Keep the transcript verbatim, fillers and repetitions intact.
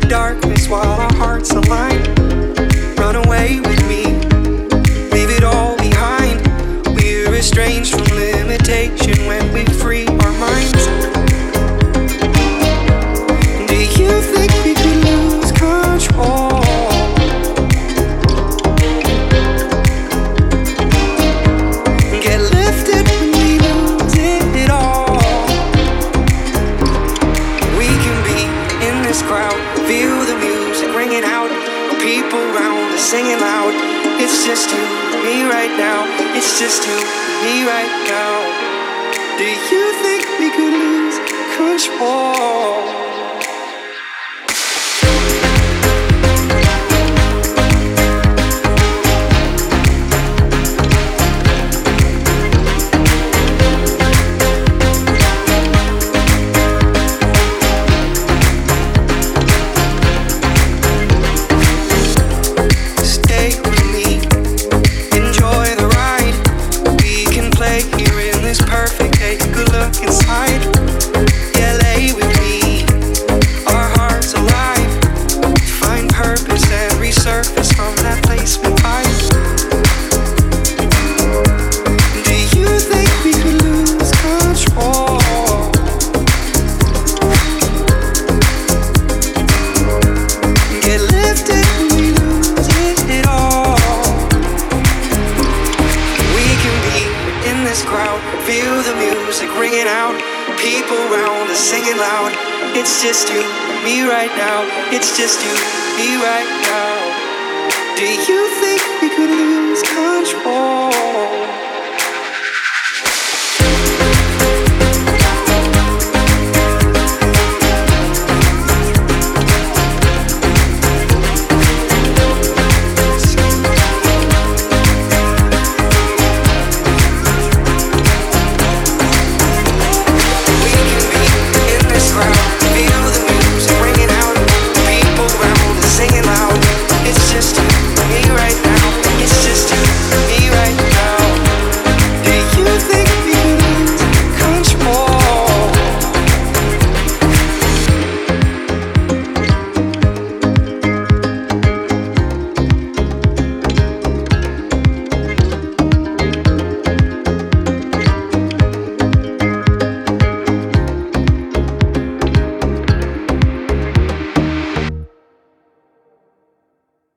darkness while our hearts align. Run away with me, leave it all behind. We're estranged from limitation when we free our minds. Do you think we could lose control? Get lifted when we lose it all. We can be in this crowd, feel the music ringing out. People round us singing loud. It's just you and me right now. It's just you and me right now. Do you think we could lose control? Feel the music ringing out. People around us singing loud. It's just you and me right now. It's just you and me right now. Do you think we could lose control?